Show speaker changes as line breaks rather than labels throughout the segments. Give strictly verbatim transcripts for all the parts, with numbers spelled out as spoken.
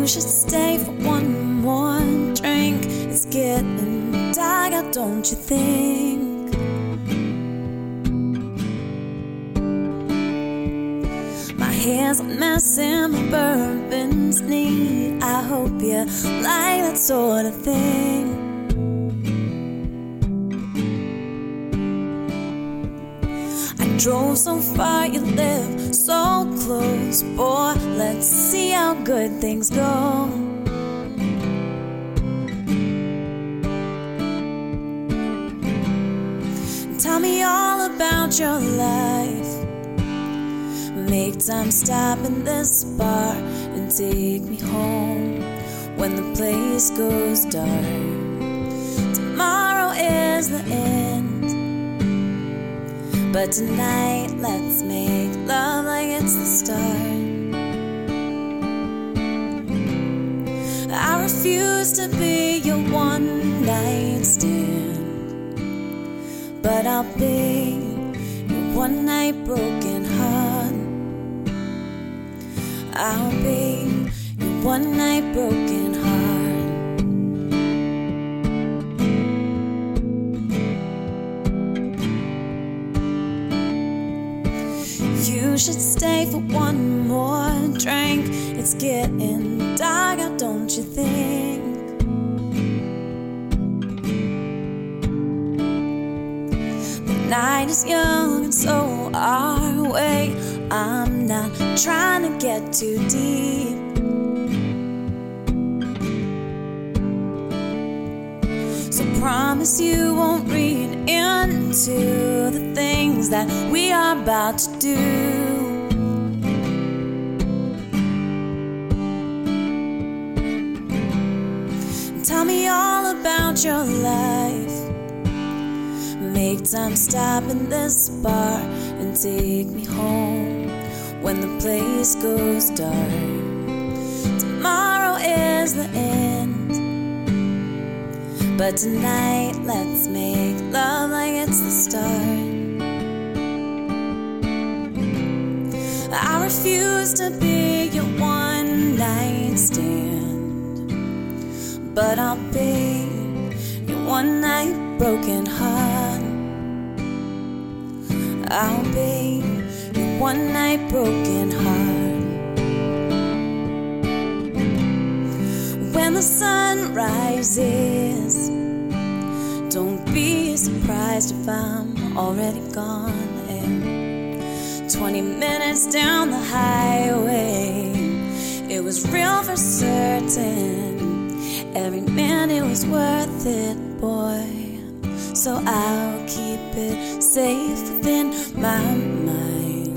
should stay for one more drink. It's getting dark, don't you think? My hair's a mess and my bourbon's neat. I hope you like that sort of thing. Drove so far, you live so close. Boy, let's see how good things go. Tell me all about your life. Make time stop in this bar and take me home when the place goes dark. Tomorrow is the end, but tonight, let's make love like it's the start. I refuse to be your one-night stand, but I'll be your one-night broken heart. I'll be your one-night broken heart. You should stay for one more drink. It's getting dark out, don't you think? The night is young and so are we. I'm not trying to get too deep. So promise you won't read into the things that we are about to do. Tell me all about your life. Make time stop in this bar and take me home when the place goes dark. Tomorrow is the end, but tonight, let's make love like it's the start. I refuse to be your one-night stand, but I'll be your one-night broken heart. I'll be your one-night broken heart. When the sun rises, don't be surprised if I'm already gone. And twenty minutes down the highway, it was real for certain. Every minute was worth it, boy. So I'll keep it safe within my mind.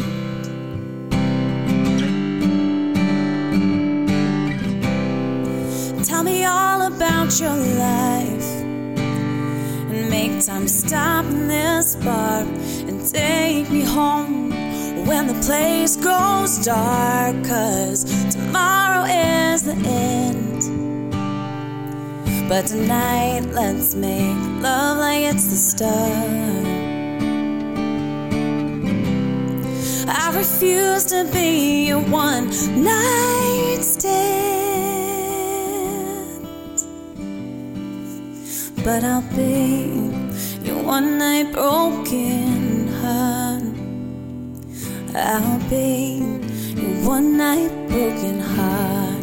Tell me all about your life, and make time stop in this bar and take me home when the place goes dark. 'Cause tomorrow is the end, but tonight let's make love like it's the start. I refuse to be your one night stand, but I'll be your one night broken heart. I'll be your one night broken heart.